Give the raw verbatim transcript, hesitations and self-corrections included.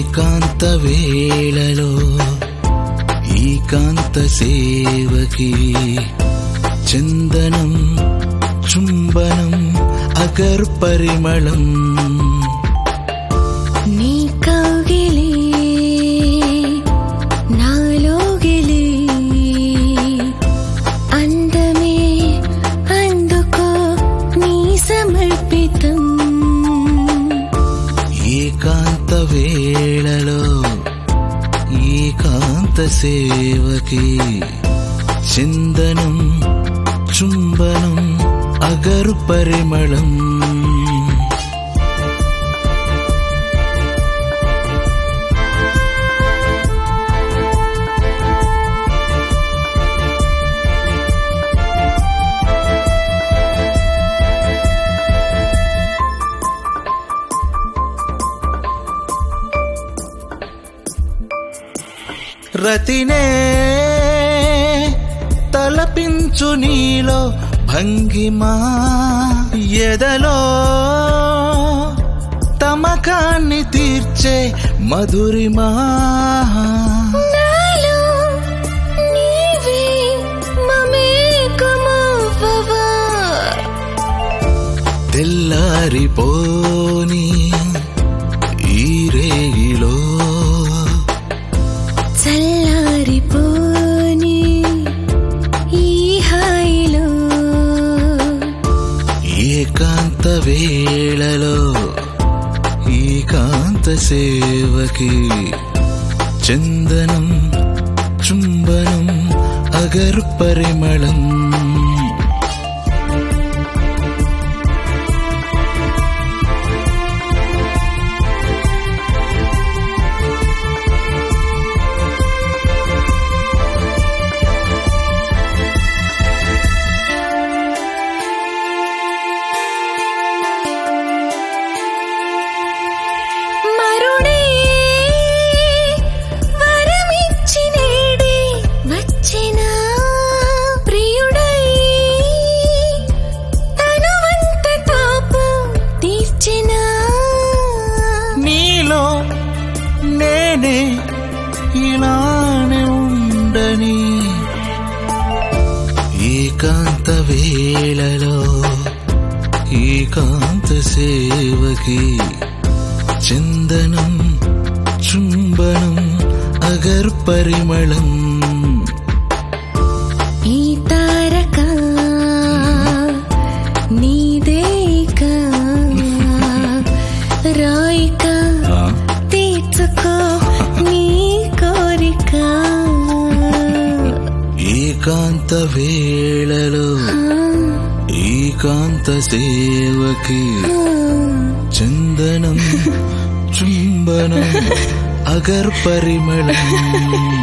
ఏకాంత వేళలో ఏకాంత సేవకి చందనం చుంబనం అగర్ పరిమళం నీ కౌగిలి నాలోగిలి అందమే అందుకో నీ సమర్పితం ఏకాంత వేళలో ఏకాంత సేవకి చందనం చుంబనం అగరు పరిమళం రతినే తలపించు నీలో భంగిమా ఎదలో తమకాన్ని తీర్చే మధురిమా నాలో నీవే మమేకమవ్వవా తెల్లారిపోని ఈ రేగిలో చల్లారిపోని ఈ హాయిలో ఏకాంత వేళలో ఏకాంత సేవకి చందనం చుంబనం అగరు పరిమళం నేనే ఇలానే ఉండని ఏకాంత వేళలో ఏకాంత సేవకి చందనం చుంబనం అగర్ పరిమళం ఈ తారక నీదేక రాయిక తీర్చుకో నీ కోరిక ఏకాంత వేళలో ఏకాంత సేవకి చందనం చుంబనం అగర్ పరిమళం